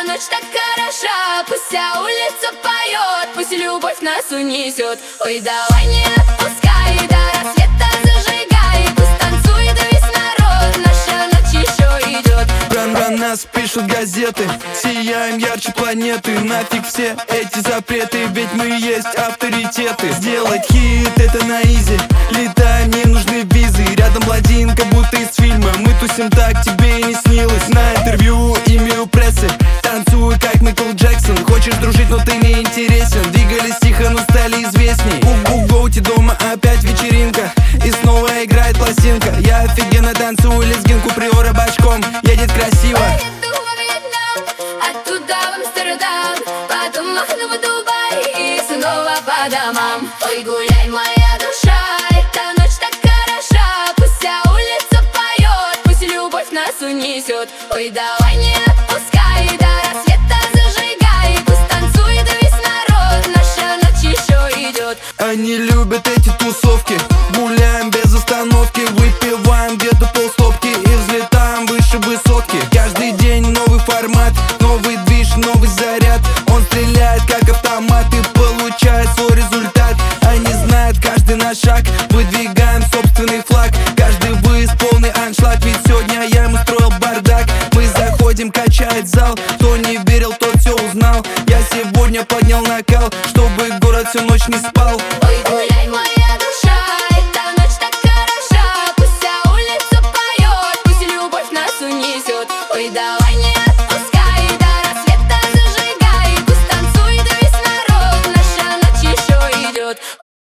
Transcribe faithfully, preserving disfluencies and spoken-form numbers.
ночь так хороша, пусть вся улица поет, пусть любовь нас унесет. Ой, давай не отпускай, до рассвета зажигай, пусть танцует весь народ, наша ночь еще идет. Про нас пишут газеты, сияем ярче планеты. Нафиг все эти запреты, ведь мы есть авторитеты. Сделать хит это на изи, летаем, не нужны визы. Рядом блондинка, будто из фильма, мы тусим так, тебе и не снилось. На интервью имею прессы, танцую как Майкл Джексон. Хочешь дружить, но ты не интересен. Двигались тихо, но стали известней. У-у-гоути, дома опять вечеринка, и снова играет пластинка. Я офигенно танцую лезгинку, приора бочком едет красиво. Поеду во Вьетнам, оттуда в Амстердам, потом махну в Дубай и снова по домам. Ой, гуляй, моя душа, эта ночь так хороша, пусть вся улица поет, пусть любовь нас унесет. Ой, давай не отпускай, до рассвета зажигай, пусть танцует весь народ, наша ночь еще идет. Они любят эти тусовки, гуляем без остановки, выпиваем где-то полстопки и взлетаем выше высотки. Каждый день новый формат, новый движ, новый заряд. Он стреляет как автомат и получает свой результат. Они знают каждый наш шаг, выдвигаем собственный флаг. Каждый выезд полный аншлаг, ведь сегодня я ему строил бардак. Мы заходим, качает зал, кто не верил, тот все узнал. Я сегодня поднял накал, чтобы город всю ночь не спал. Ой, гуляй, моя